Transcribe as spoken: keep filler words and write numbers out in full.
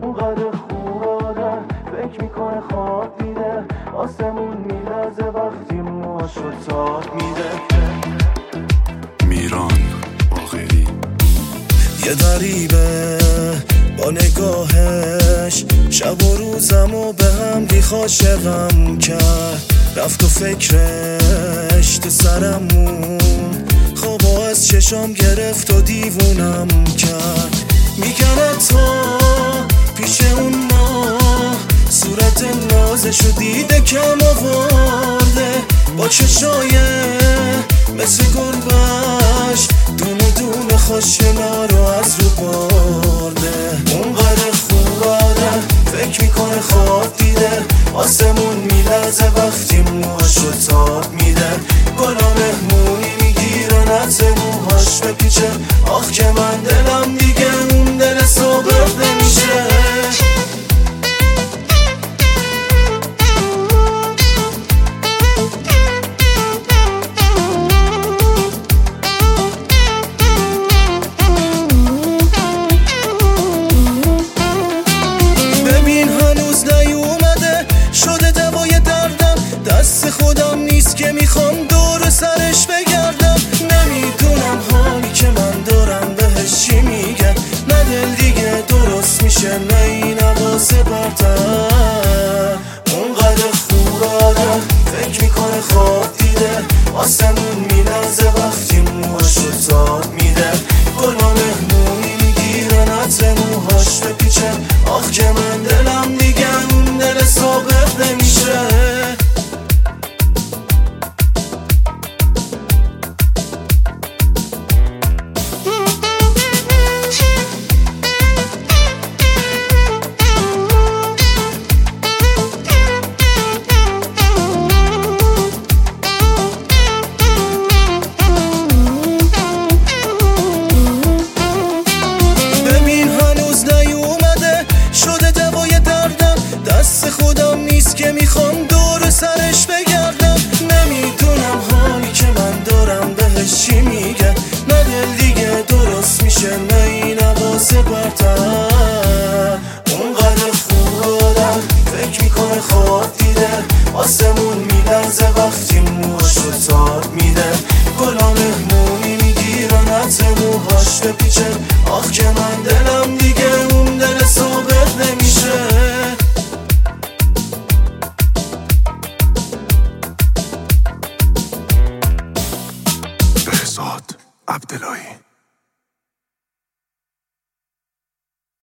اونقدر خوب آدم فکر میکنه خواب دیده، آسمون میلرزه وقتی موهاشو تاب میده. میران باقری یه غریبه با نگاهش شب و روزمو به هم ریخا شقم کرد، رفت و فکرش تو سرمون خوابا از چشام گرفت و دیوونم کرد. میگنه تا پیش اون ماه صورت نازشو دیده کم آورده، با چشای مثل گربش دونه دونه خوشنا رو از رو برده. اونقدر خوب آدم فکر میکنه خواب دیده، آسمون میلرزه وقتی موهاشو تاب میده. گلا مهمونی میگیره نت موهاش بپیچه، آخ که من دلم دیگه اون دل ثابت نمیشه. دست خودم نیست که میخوام دور سرش بگردم، نمیدونم حالی که من دارم بهش چی میگن. نه دل دیگه درست میشه نه این حواس برتر. اونقدر خوب آدم فکر میکنه خواب دیده، آسمون میلرزه وقتی موهاشو تاب میده. گلا مهمونی میگیره نطر موهاش بپیچه، آخ که من دلم دیگه اون دل ثابت نمیشه. دست خودم نیست که میخوام دور سرش بگردم، نمیدونم حالی که من دارم بهش چی میگن. نه دل دیگه درست میشه نه این حواس برتر. اونقدر خوب آدم فکر میکنه خواب دیده، آسمون میلرزه وقتی موهاشو تاب میده. گلا مهمونی میگیره نطر موهاش بپیچه، آخ که من دلم دیگه